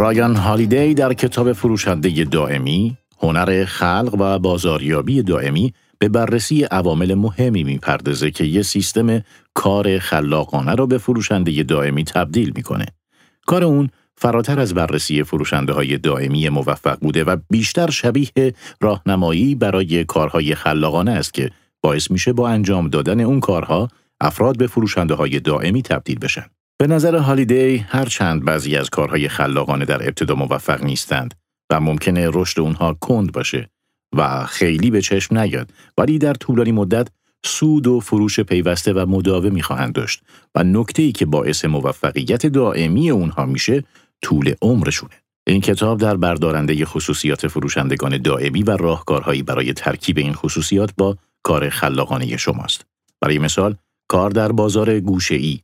رایان هالیدی در کتاب فروشنده دائمی، هنر خلق و بازاریابی دائمی به بررسی عوامل مهمی می‌پردازه که یه سیستم کار خلاقانه رو به فروشنده دائمی تبدیل می‌کنه. کار اون فراتر از بررسی فروشنده‌های دائمی موفق بوده و بیشتر شبیه راهنمایی برای کارهای خلاقانه است که باعث میشه با انجام دادن اون کارها افراد به فروشنده‌های دائمی تبدیل بشن. به نظر هالیدی هرچند بعضی از کارهای خلاقانه در ابتدا موفق نیستند و ممکنه رشد اونها کند باشه و خیلی به چشم نیاد، ولی در طولانی مدت سود و فروش پیوسته و مداومی خواهند داشت و نکته‌ای که باعث موفقیت دائمی اونها میشه طول عمرشونه. این کتاب در بردارنده خصوصیات فروشندگان دائمی و راهکارهایی برای ترکیب این خصوصیات با کار خلاقانه شماست. برای مثال، کار در بازار گوشه‌ای،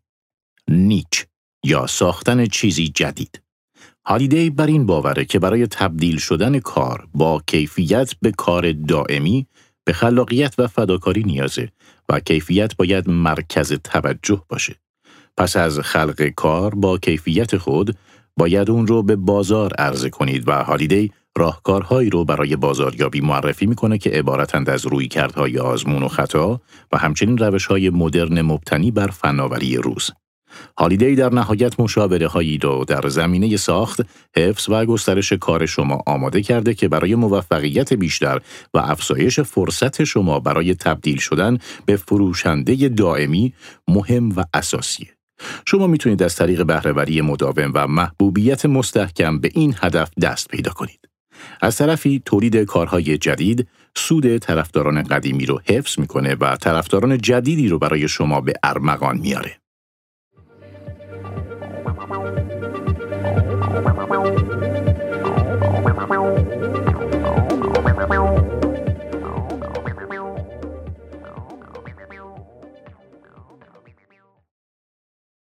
نیچ یا ساختن چیزی جدید. هالیدی بر این باوره که برای تبدیل شدن کار با کیفیت به کار دائمی به خلاقیت و فداکاری نیازه و کیفیت باید مرکز توجه باشه. پس از خلق کار با کیفیت خود باید اون رو به بازار عرضه کنید و هالیدی راهکارهایی رو برای بازاریابی معرفی میکنه که عبارتند از رویکردهای آزمون و خطا و همچنین روش‌های مدرن مبتنی بر فناوری روز. هالیدی در نهایت مشاوره‌هایی را در زمینه ساخت، حفظ و گسترش کار شما آماده کرده که برای موفقیت بیشتر و افزایش فرصت شما برای تبدیل شدن به فروشنده دائمی مهم و اساسیه. شما میتونید از طریق بهره‌وری مداوم و محبوبیت مستحکم به این هدف دست پیدا کنید. از طرفی تولید کارهای جدید سود طرفداران قدیمی رو حفظ میکنه و طرفداران جدیدی رو برای شما به ارمغان میاره.